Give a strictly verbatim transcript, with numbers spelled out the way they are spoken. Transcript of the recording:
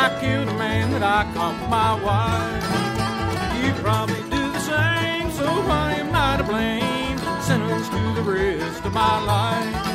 I killed a man that I caught with my wife. You probably do the same, so why am I to blame? Sentenced to the rest of my life.